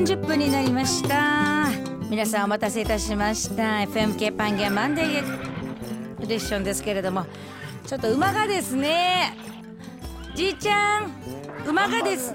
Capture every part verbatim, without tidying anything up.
んじゅっぷんになりました。皆さんお待たせいたしました。 エフエム 系パンゲアマンデーエディションですけれども、ちょっと馬がですね、じいちゃん馬がです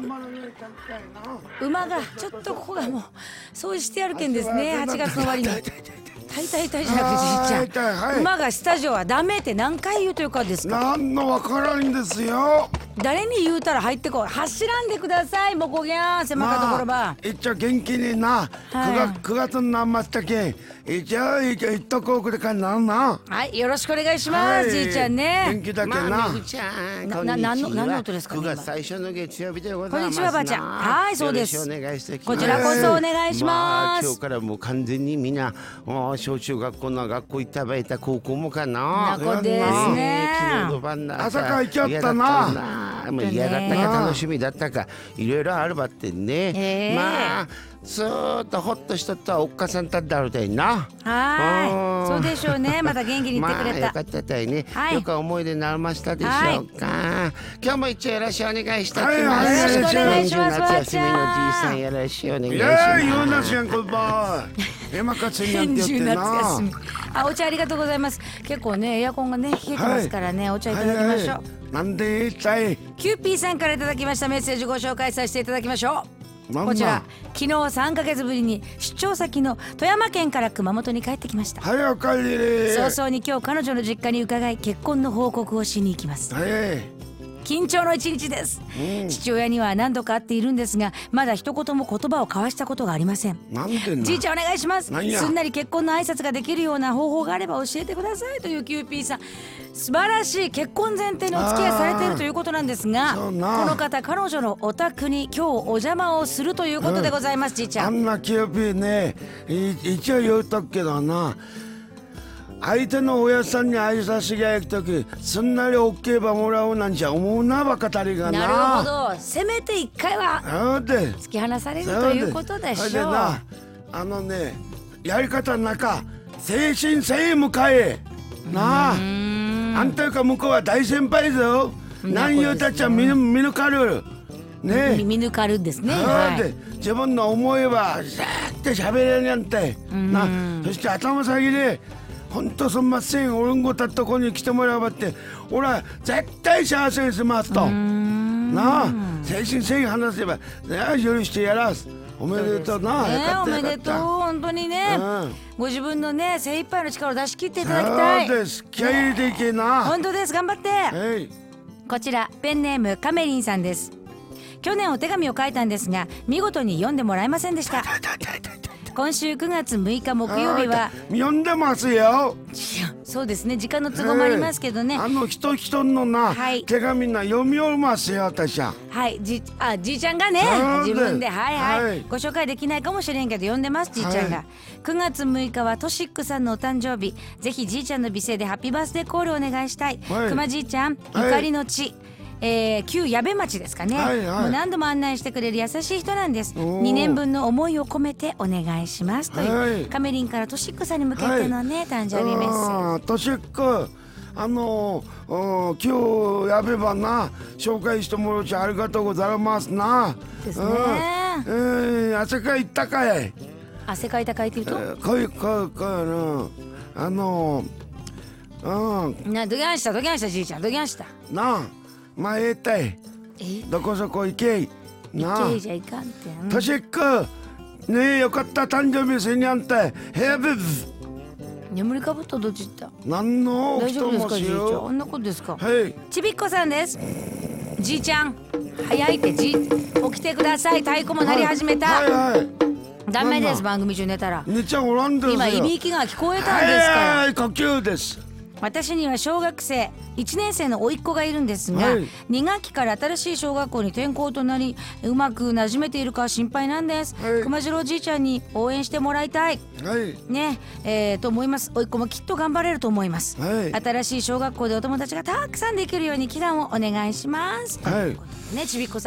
馬がちょっとここがもう掃除してやるけんですね。はちがつの終わりに痛い痛い痛いじゃなくて、じいちゃん、はい、馬がスタジオはダメって何回言うというかですか。 なんのわからんですよ。 誰に言うたら入ってこい。走らんでください。もうこぎゃー狭かところば、 まあ、一応元気にな、はい、くがつになりましたけん、一応一応言っとこうくれかなな。 はい、よろしくお願いします、はい、じいちゃんね。 元気だけな。 まあ、めぐちゃん、こんにちは。 何の何の音ですかね。 くがつ最初の月曜日でございます。 こんにちはばあちゃん。はい、そうです。 よろしくお願いしてきます。 こちらこそお願いします。まあ、 今日からもう完全にみんな小中学校の学校行ったばいた高校もかな。 なこですね。 昨日の晩な朝から行きゃったな。 もう嫌だったか楽しみだったかいろいろあるばってね、えー、まあずーっとほっとしとったおっかさんたってあるたいな。 はい、そうでしょうね。また元気に言ってくれた、まあ、 よかったたいね、 はい、 よく思い出になりましたでしょうか、はい、今日も一応よろしくお願いしてきます、 はいはい、よろしくお願いします。 夏休みのじいさんよろしくお願いします。いやいやなしやんこば今かつにやってやってな。 あ、お茶ありがとうございます。結構ねエアコンがね冷えてますからね、はい、お茶いただきましょう、はいはい、 なんでいいたい。 キューピーさんからいただきましたメッセージご紹介させていただきましょう。こちら昨日さんかげつぶりに出張先の富山県から熊本に帰ってきました。 早く帰れ。 早々に今日彼女の実家に伺い結婚の報告をしに行きます。 はい、 緊張の一日です、うん、父親には何度か会っているんですがまだ一言も言葉を交わしたことがありません。 なんでな。 じいちゃんお願いします。すんなり結婚の挨拶ができるような方法があれば教えてくださいというキューピーさん。素晴らしい。結婚前提のお付き合いされているということなんですが、この方彼女のお宅に今日お邪魔をするということでございます、うん、じいちゃん。 あんなキューピーね一応言うとくけどな、相手の親さんに挨拶が行くときすんなり オーケー ばもらうなんじゃ思うなばかたりがな。 なるほど。せめて一回は突き放されるということでしょう。 なあのねやり方の中誠心誠意迎えなあ。あんたよか向こうは大先輩ぞ。何言うたっちゃ見抜かれるね。 見抜かるんですね。 はい、自分の思いはさーって喋れるなんてな。そして頭先でほんとすんません俺んごたとこに来てもらうばって俺は絶対幸せにしますとなあ。誠心誠意話せば許してやらす。おめでとうな。 ね、おめでとう本当にね、うん、ご自分のね精一杯の力を出し切っていただきたい。 そうです。気合い入れていけな。 本当です。頑張って、はい、こちらペンネームカメリンさんです。去年お手紙を書いたんですが見事に読んでもらえませんでした。今週くがつむいか木曜日は読んでますよ。 そうですね、時間の都合もありますけどね、 あの人人のな、はい、手紙な読みおますよ私は。 はいじあじいちゃんがね自分ではいはい、はい、ご紹介できないかもしれんけど読んでますじいちゃんが、はい、くがつむいかはトシックさんのお誕生日。ぜひじいちゃんの美声でハッピーバースデーコールお願いしたい、はい、くまじいちゃん、はい、ゆかりの地えー、旧矢部町ですかね、はいはい、もう何度も案内してくれる優しい人なんです。にねんぶんの思いを込めてお願いしますという、はい、カメリンからトシックさんに向けてのね、はい、誕生日メッセージ。 トシックあのー、今日やべばな紹介してもらうちありがとうございますな。 ですね。 えー、汗かいたかい。 汗かいたかいって言うと、えー、かいかいかいなあのー、うんなどぎゃんしたどぎゃんしたじいちゃんどぎゃんしたなあ。まあええたい。どこそこ行けなあ。行けじゃいかんて。 トシックねえよかった誕生日せにゃんてヘアブズ眠りかぶったどっち行った。 なんの大丈夫ですかじいちゃん。あんなことですか。 はいちびっこさんです。じいちゃん早いってじ起きてください。太鼓も鳴り始めた。 はいはいはい。 ダメです。番組中寝たら寝ちゃおらんですよ。 今いびきが聞こえたんですから。 はい呼吸です。 私には小学生いちねんせいの甥っ子がいるんですが、はい、にがっきから新しい小学校に転校となりうまく馴染めているか心配なんです、はい、熊次郎じいちゃんに応援してもらいたい、はいねえー、と思います。甥っ子もきっと頑張れると思います、はい、新しい小学校でお友達がたくさんできるように祈願をお願いします、はい、ねちびっこさんから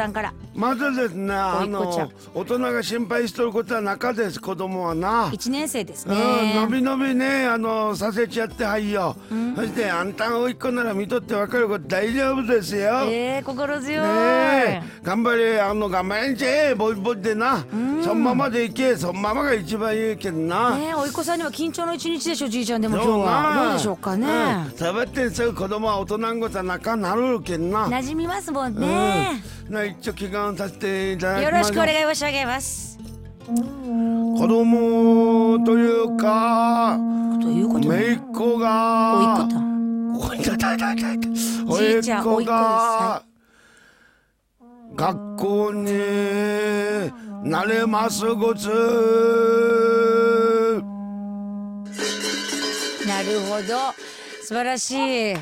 まだですね、あの大人が心配してることは中です。子供はな。 一年生ですね。 うん、のびのびね、あのさせちゃってはいよ。うん、そしてあんたが甥っ子なら見とってわかること大丈夫ですよ。 えー、心強い。 ね、頑張れ、あの頑張れんちゃえ、ボイボイでな。うん、そのままでいけ、そのままが一番いいけどな。 ね、甥っ子さんには緊張の一日でしょ、じいちゃんでも今日は。どうでしょうかね。 うん、さばってんすぐ子供は大人んごとは仲なるけんな。 馴染みますもんね。 うん、な一応祈願させていただきます。 よろしくお願い申し上げます。 子供というか、姪っ子が、 甥っ子だ。 甥っ子が学校になれますごつ。 なるほど、素晴らしい。はいはい、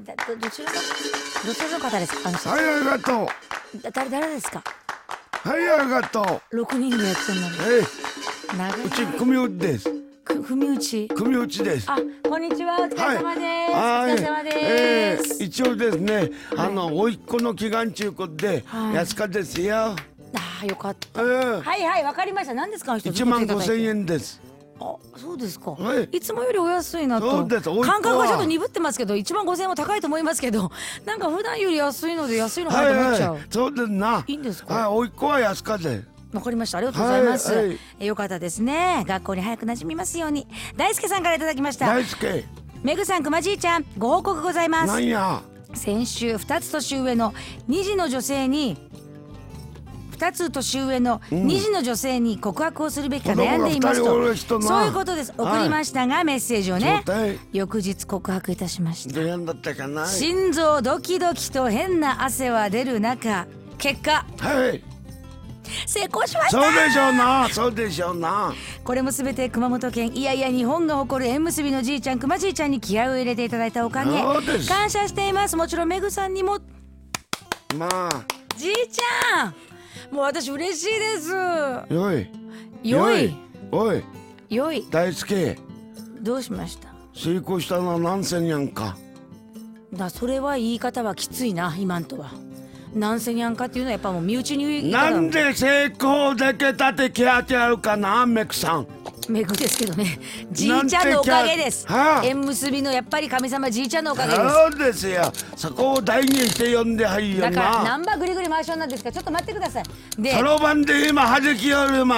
だどどちらのどちらの方ですか。あの人。 はい、ありがとう。 だ誰誰ですか。 はい、ありがとう。 六人でやってんのに。 はい、うち組打ちです。 く組打ち。 組打ちです。 あ、こんにちは、お疲れ様です。 はい、 お疲れ様です。 えー、一応ですね、はい、あの甥っ子の祈願中ことで、はい、安かですよ。ああ、よかった。 えー、 はいはい、わかりました。何ですか。 一万五千円です。 あ、そうですか、 はい、 いつもよりお安いなと。 そうです。 感覚がちょっと鈍ってますけど、いちまんごせんえんは高いと思いますけど、なんか普段より安いので安いのかなと思っちゃう。 はいはい、そうですな。 いいんですか。 はい、甥っ子は安かで。 わかりました、ありがとうございます。 はいはい、 えよかったですね。学校に早く馴染みますように。大輔さんからいただきました。 大輔。 めぐさん、くまじいちゃん、ご報告ございます。 なんや。 先週ふたつ年上のに児の女性にふたつ年上のに児の女性に告白をするべきか悩んでいますと、そういうことです。送りましたが、はい、メッセージをね、翌日告白いたしました。 どうだったかな。 心臓ドキドキと変な汗は出る中、結果、 はい、 成功しました。 そうでしょうな、そうでしょうな。 これもすべて熊本県、いやいや日本が誇る縁結びのじいちゃん、くまじいちゃんに気合を入れていただいたおかげ、感謝しています。もちろんめぐさんにも。 まあじいちゃん、もう私嬉しいです。 よいよいおいよい。 大輔、 どうしました。 成功したのは何千やんか。 だ、それは言い方はきついな、今んとは。何千やんかっていうのはやっぱもう身内に言い方。 なんで成功できたって気合ってあるかな、メクさん。 メグですけどね、じいちゃんのおかげです。縁結びのやっぱり神様、じいちゃんのおかげです。 そうですよ、そこを大にして呼んではいよな。 だからナンバーぐりぐり回しようなんですから、ちょっと待ってください。 でそろばんで今弾きおります。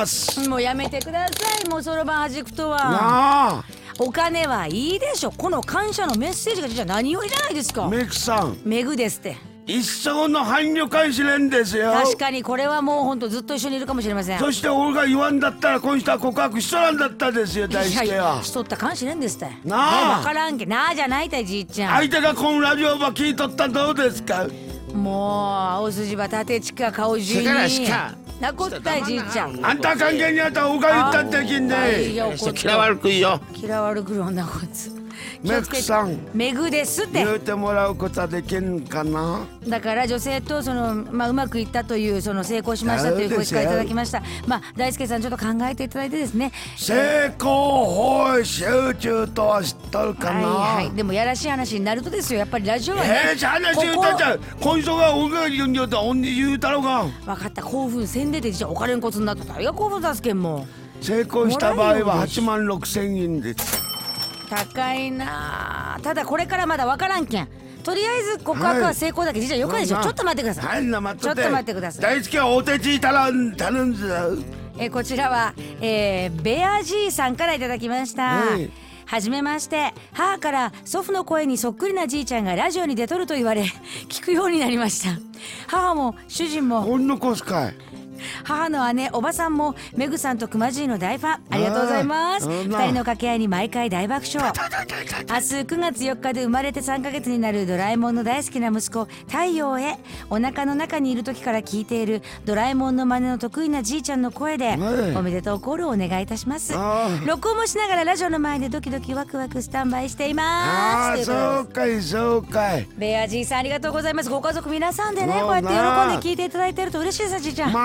もうやめてください、もうそろばん弾くとは。 なあ、 お金はいいでしょ。この感謝のメッセージがじゃあ何よりじゃないですか。 メグさん、 メグですって。 一生の伴侶かもしれんですよ。 確かにこれはもうほんとずっと一緒にいるかもしれません。 そして俺が言わんだったらこの人は告白しとらんだったですよ、大輔は。いやいや、 しとったかもしれんですって。 なあ、 分からんけなあじゃないたい、じいちゃん。 相手がこのラジオば聞いとったらどうですか。 もう青筋は縦地下顔中になこったい、じいちゃん。 あんた関係にあったらおが言ったってきんで。 嫌わるくいよ。 嫌わるくる女こいつ。 メグさん、 メグですって言うてもらうことはできんかな。 だから女性とその、まあ、うまくいったという、その成功しましたというご意見いただきました。まあ大輔さん、ちょっと考えていただいてですね、 成功法集中とは知っとるかな。 はいはい、でもやらしい話になるとですよ、やっぱりラジオはね。 えー、話言うたっちゃう、この人が俺が言うんだったら俺に言うたろが。 分かった、興奮せんでて、じゃあお金のコツになったら、いや興奮さすけんも成功した場合ははちまんろくせんえんです。 高いな。ただこれからまだ分からんけん、とりあえず告白は成功だけど、じゃあよかでしょ。ちょっと待ってください。 はい、待ちょっと待ってください。 大好きはお手ついたら頼んじゃう。 えこちらは、えー、ベアじいさんからいただきました。はい、はじめまして。母から祖父の声にそっくりなじいちゃんがラジオに出とると言われ聞くようになりました。母も主人もほんのこすかい。 母の姉、おばさんもメグさんとクマじいの大ファン、ありがとうございます。二人の掛け合いに毎回大爆笑。明日くがつよっかで生まれてさんかげつになるドラえもんの大好きな息子太陽へ、お腹の中にいる時から聞いているドラえもんの真似の得意なじいちゃんの声でおめでとうコールをお願いいたします。録音もしながらラジオの前でドキドキワクワクスタンバイしています。 ああ、そうかいそうかい。 ベアじいさん、ありがとうございます。ご家族皆さんでね、こうやって喜んで聞いていただいてると嬉しいです、じいちゃん。 まあ太陽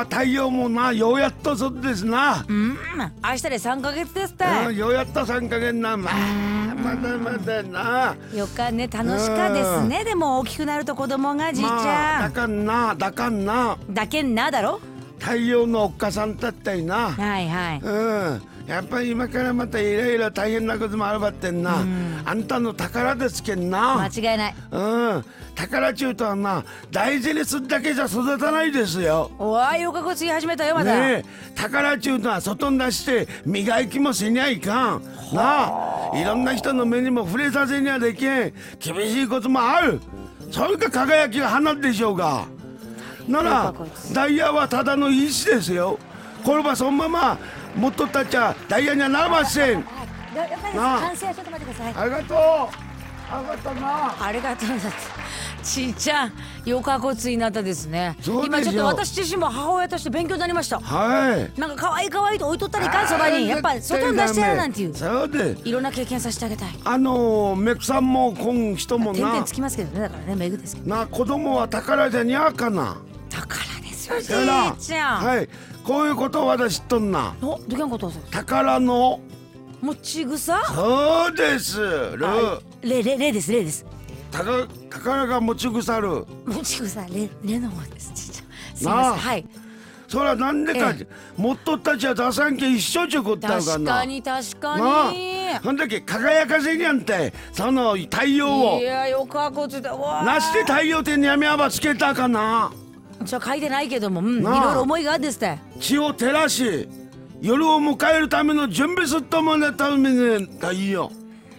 もなようやっとそうですな。 うん明日でさんかげつですたい。 ようやっとさんかげつな。まあまだまだな。 よかね楽しかですね。でも大きくなると子供がじいちまあ、 ゃん、 だかんなだかんなだけんなだろ。 太陽のおっかさんだったいな。 はいはい。 うんやっぱり今からまたいろいろ大変なこともあるばってんな、うん、あんたの宝ですけんな。 間違いない。 うん宝中とはな大事にするだけじゃ育たないですよ。 おわよかこつぎ始めたよまだ、 ね、宝中とは外に出して磨きもせにゃいかんなあ。いろんな人の目にも触れさせにゃできん厳しいこともある。それが輝きが花でしょうが。ならダイヤはただの石ですよ。これはそのままもっとたっちゃダイヤにはならません。 了解です。完成はちょっと待ってください。 ありがとうありがとうな。 ありがとうだってちいちゃんよかこつになったですね。 そうですよ。 今ちょっと私自身も母親として勉強になりました。 はいなんか可愛い可愛いと置いとったらいかんそばにやっぱ外に出してやるなんていう。 そうでいろんな経験させてあげたい。 あのメクさんもこん人もな点々つきますけどね。だからねメグですけどな。子供は宝じゃにゃかな。 宝ですよじいちゃん。 はいこういうことを私知っとんな。 おどけんこと宝の持ち草。 そうでするれれれですれです。 たか宝が持ち腐る持ち草れれの方ですちいちゃん。すいませんはい。 それはなんでか、ええ、もっとったちは出さんけ一緒ちゅうことだかな。 確かに確かに。 ほんだけ輝かせにゃんてその太陽を。 いやよかこつだわ。 なして太陽ってにゃみあばつけたかな。 じゃ書いてないけども、うん、いろいろ思いがあるんですって。 血を照らし夜を迎えるための準備すっともらために太陽。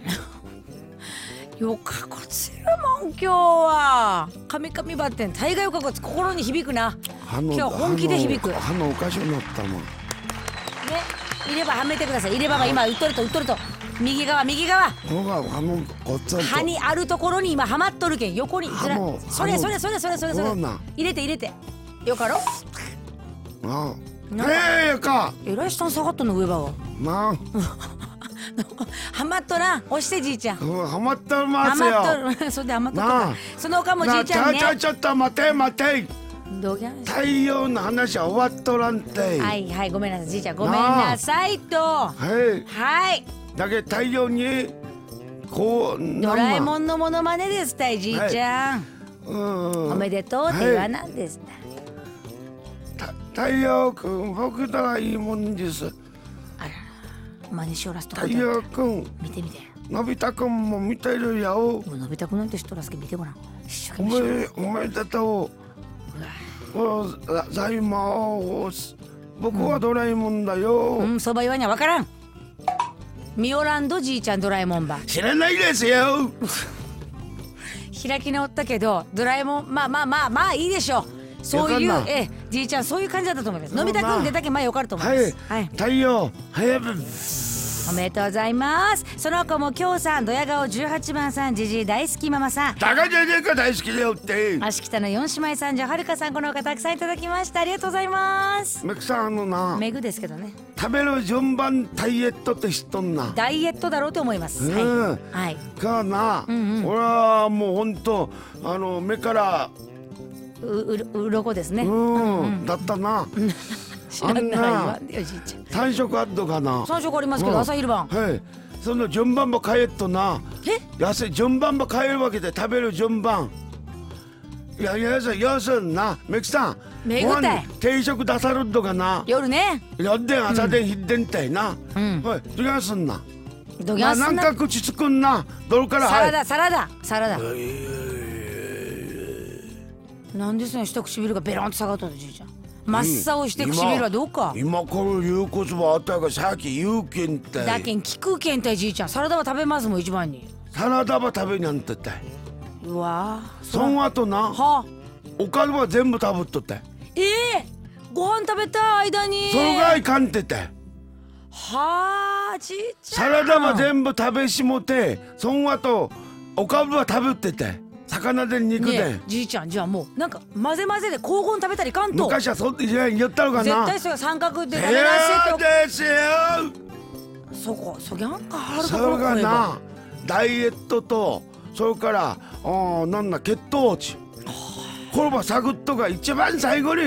よかこつるもん今日は。カミカミバッテン大概よかこつ心に響くな。今日は本気で響く。 歯のおかしくなったもんね。 入れ歯はめてください。入れ歯が今うっとるとうっとると右側右側歯にあるところに今はまっとるけん横にずらそれそれそれそれそれそれ入れて入れてよかろ。 ああええかえらい下に下がっとんの上歯がなあはまっとら押してじいちゃん。 はまっとますよ。 はまっとるそれではまっとるか。その他もじいちゃんね。 ちょちょちょっと待て待て。 どうや太陽の話は終わっとらんて。 はいはいごめんなさいじいちゃんごめんなさいと。 はいはいだけ太陽にこうドラえもんのモノマネですたいじいちゃん、はい、うんおめでとうって言わなんですた、 はい、太陽くん僕とはいいもんです。 あら真似しおらすと太陽くん見てみて。 のび太くんも見てるよ。 のび太くんなんてしとらすけ見てごらん。 おめおめでとうございます。僕はドラえもんだよ。 うんそば言わにはわからん。ミオランドじいちゃんドラえもんば知らないですよ。 開き直ったけどドラえもんまあまあまあまあいいでしょう。そういうえじいちゃんそういう感じだったと思います。のび太くん出たけ前よかると思います。 はい、はい、太陽早くおめでとうございます。その子もきょうさんドヤ顔じゅうはちばんさんじじい大好きママさん高じゃねえか大好きだよって。 足北の四姉妹さんじゃはるかさんこの他たくさんいただきました。ありがとうございます。 メクさんあのなメグですけどね食べる順番ダイエットって知っとんな。 ダイエットだろうと思います。 うん、 はい、はい、 かな、うんうん、俺はもうほんとあの目からうううろこですね。 うん、うん、だったな。 知らない言わんでよじいちゃん。 三食あっとかな。 三食ありますけど、うん、朝昼晩はいその順番も変えっとな。 え痩せ順番も変えるわけで食べる順番いやいや要するになメキさんめぐたい定食出さるとかな夜ね夜で朝で昼でんたいな。 うんはいどぎゃすんなどぎゃすんな。 なんか口つくんなどれからサラダサラダサラダなんですね下唇がベロンと下がっとるじいちゃん。真っ青して唇はどうか。 今から言うことはあったがさっき言うけんたい。 だけん聞くけんたいじいちゃん。サラダは食べますもん一番に。 サラダは食べにゃんとったい。 うわその後なはおかずは全部食べっとったい。 ええー、ご飯食べた間にそれがいかんってたい。 はあじいちゃんサラダは全部食べしもてその後おかずは食べってたい。魚で肉で、 ね、じいちゃんじゃあもうなんか混ぜ混ぜで交互に食べたらいかんと。 昔はそうって言ったのかな。 絶対それ三角で食べなせってですよ。 そこそぎゃんかあるとそころれがなダイエットとそれからあなんだ血糖値これはサクッとが一番最後に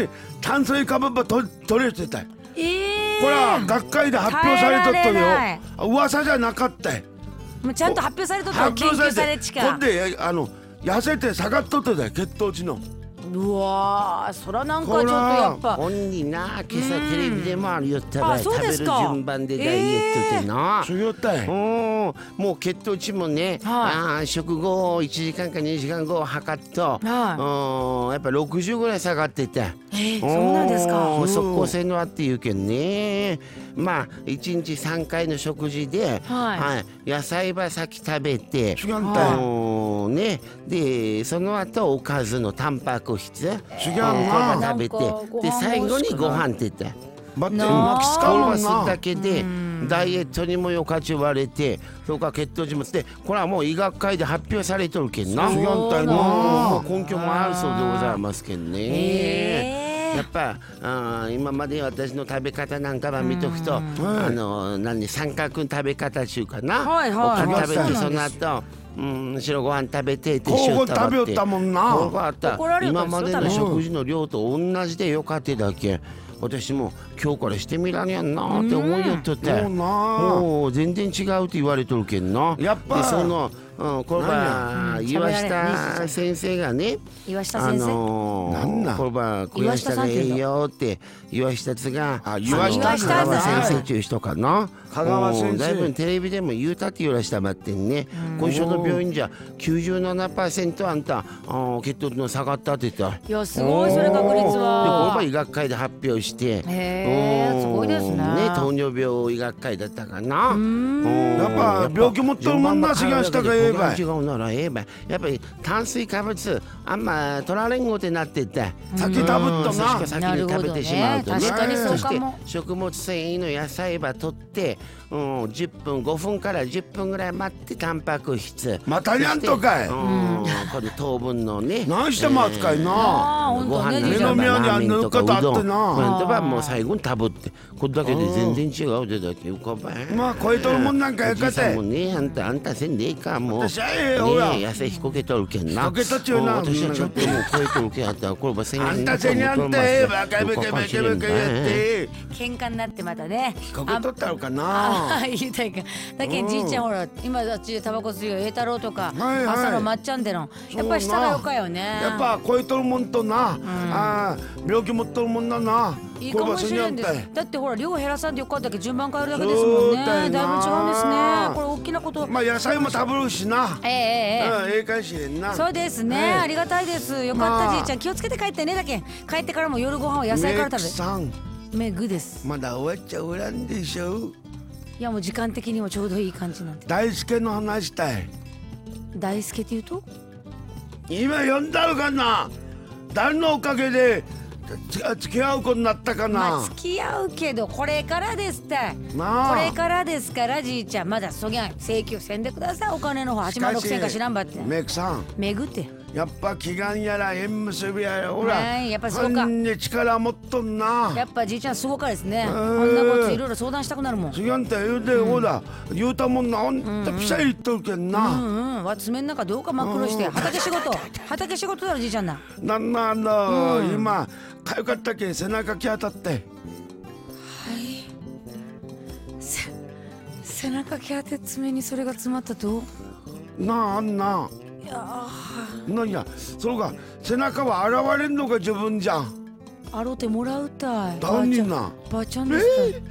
炭水化物ばと取れてたよ。 えー、 これは学会で発表されとった耐えられよ。噂じゃなかったよ。 もうちゃんと発表されとったよ。研究されちか。 ほんであの痩せて下がっとっただよ、血糖値の。 うわー、そらなんかちょっとやっぱ本人な、今朝テレビでもあるよったばい、 あそう食べるですか順番でダイエットってな、 そうよったい。 おーもう血糖値もね、 はあー食後いちじかんかにじかんご測っと、 はうんやっぱろくじゅうぐらい下がってた。 えー、そうなんですか。 おー即効性のあって言うけんね。まあいちにちさんかいの食事で、 はい野菜ば先食べて、 違うんだよ。 おーね、でその後おかずのタンパク質、 違うこればな。 食べて、 なんかご飯で最後にご飯って言った。 待って、 なあ巻きつかこれはすんもんな。 だけでダイエットにもよかち言われて、それから血糖値もってこれはもう医学会で発表されとるけんな。 違うんだよもな。 う根拠もあるそうでございますけんね。 えーやっぱあ今まで私の食べ方なんかば見とくと、あの何三角食べ方中かな、 はいはいおかず食べてそうなんですその後うん白ご飯食べてって交互塩食べよったもんな。 こうあった怒られよった今んですよまでの食事の量と同じでよかってだけ。私も今日からしてみらにゃんなって思いよっとって、 もうなもう全然違うって言われとるけんな。 やっぱでその、うん、これはうん岩喋られ下先生がね、 岩下あ先生、 のなんなんー、これは小岩下がええよって岩下津があ岩下あの津香川先生っていう人かな。 香川先生うんだいぶテレビでも言うたって言われしたまってんね。今週の病院じゃ きゅうじゅうななパーセント あんたあ血糖の下がったって言った。 いやすごいそれ確率でこれはは医学会で発表してへーうんすごいですね糖尿病医学会だったかな。うんやっぱ病気持っとるもんな、志願したか言えばい。 違うならええばいやっぱり炭水化物あんま取られんごってなってて先食べっとうんそしなか。先に食べてしまうとね。 なるほどね確かにそうそしてかも食物繊維の野菜ば取ってうんじゅっぷんごふんからじゅっぷんぐらい待ってタンパク質またにゃんとかいそしてうんこれ糖分のね何しても扱いな。 あーほんとねご飯目の前にあんなの方あってななんとばもう最後に食べってこれだけで全然違うでだけよかばい。 まあ超えとるもんなんかやかておじさんも。ねあんたあんたせんでいいかもう。 私はええよほらねえ痩せひこけとるけんな。 ひこけとっちゅうなも私はちょっともう超えとるけんやったらこればせんあんたせにゃんてバカバカバカバカやって喧嘩になってまたねこけとったのかあな。 あ言いたいかだけんじいちゃんほら今あっちでタバコ吸うよ栄太郎とかはいはい朝のまっちゃんでのやっぱり下がよかよねやっぱ超えとるもんとな、あー病気持っとるもんだな。 いいかもしれんでこれはせにゃんてすだってほら量減らさんでよかったけど順番変えるだけですもんねそうだよなだいぶ違うんですねこれ大きなことまあ野菜も食べるしな。 えええええうんええかもしれんな。 えそうですね、 はいありがたいですよかまあったじいちゃん気をつけて帰ってねだけん帰ってからも夜ご飯は野菜からメイク食さんべめぐですまだ終わっちゃおらんでしょ。 いやもう時間的にもちょうどいい感じなんで大輔の話したい。 大輔って言うと今呼んだのかな。誰のおかげでつ付き合うことになったかまあな。 付き合うけどこれからですってなあこれからですからじいちゃんまだそぎゃん請求せんでくださいお金の方はちまんろくせんか知らんばってメイクさんめぐってやっぱ祈願やら縁結びやらほら、 ねえやっぱそうかほんに力持っとんな。 やっぱじいちゃんすごかですねんこんなこといろいろ相談したくなるもん違うんだよで、ほら言うたもんなほんとピシャリ言っとるけんうな。 んうんわ爪の中どうか真っ黒して畑仕事畑仕事だろじいちゃんななんなあの、今かゆかったけん背中き当たってせ背中毛当て爪にそれが詰まったとなああんな。 いやなんやそれが背中は現れんのが自分じゃん。 ーあろてもらうたい何人な。 ばあちゃんですたい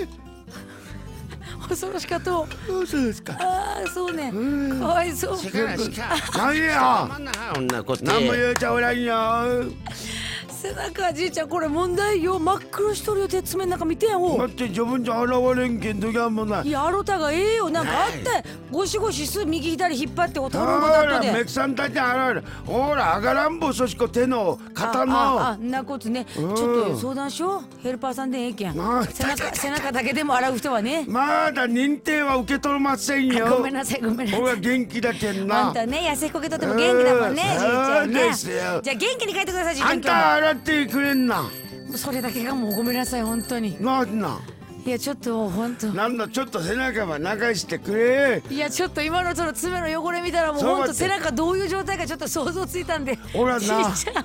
恐ろしかとそうですか。 ああそうねかわいそうしかしかなんやまんなこんなこと何も言うちゃおらんよ。 背中じいちゃんこれ問題よ真っ黒しとるよ手爪の中見てやおだって自分じゃ現れんけんときゃもない。 いやあろたがええよなんかあったゴシゴシす右左引っ張っておとほるんごだらったでメクさんたち現れる。ほら上がらんぼそしこ手の肩あの。 あんなことねちうんょっと相談しようヘルパーさんでええけんあ背中背中だけでも洗う人はねまだ認定は受け取れませんよ。 ごめんなさいごめんな俺はさい元気だけんな。 あんたね痩せこけとっても元気だもんねうんじいちゃんねそうですよじゃあ元気に帰ってくださいじいちゃんあんた洗ってくれんな。 今日もそれだけがもうごめんなさい本当になんな。 いやちょっともう本当なんだちょっと背中は流してくれ。 いやちょっと今のその爪の汚れ見たらもうそう待って本当背中どういう状態かちょっと想像ついたんでほらなじいちゃん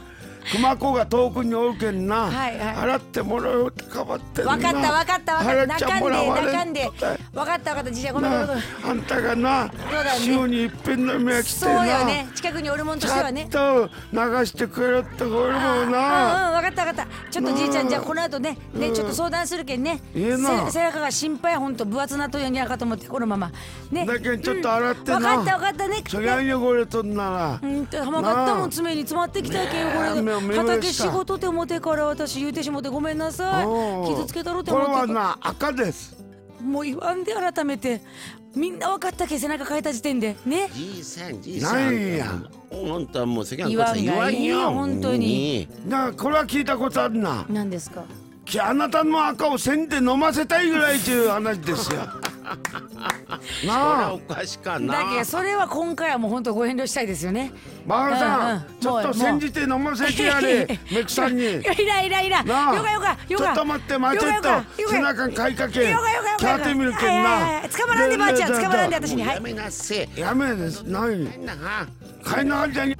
熊子が遠くにおるけんな、 はいはい払ってもらおうってかばってんな。 わかったわかったわかった。 払っちゃ泣かんでもらわれん泣かんで。わかったわかった。じいちゃんごめんごめんごめん。 あんたがな、 そうだね週に一遍の目が来てそうよな、 ね。近くにおるもんとちしてはね。 ゃんと流してくれるってこれもうんうんな。 わかったわかった。ちょっとじいちゃんじゃあこの後ねねちょっと相談するけんね。 いいなせ背中が心配ほんと分厚なっとるんやかと思ってこのままね。 だけんちょっと洗ってな。 わかったわかったね。 そりゃ汚れとんなら。 うんと浜かったもん爪に詰まってきたけんこれねえ目を畑仕事って思ってから私言うてしもてごめんなさい。傷つけたろってこれ思って。 はな赤です。 もう言わんで改めてみんな分かったけ背中変えた時点でね。 じいさんじいさんなんや本当はもう世間言わんのことは言わがいいよんよ本当に。 だからこれは聞いたことあるな。 何ですか。 きあなたの赤をせんで飲ませたいぐらいという話ですよ。 それはなあおかしかな。 だけどそれは今回はもう本当ご遠慮したいですよね。 バカさん、 うんうんちょっともう煎じて飲ませてやれメクさんに。 いやいらいらいら。 なあよかよかよか。 ちょっと待って待てよかよかと背中に買いかけよかよかよかキャーテミルけんはいはいな。 はい捕まらんでばあちゃん捕まらんで私に。はいやめなせやめです何なは買いなはりじゃに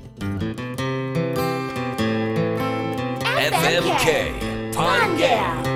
エフエムケー Pangea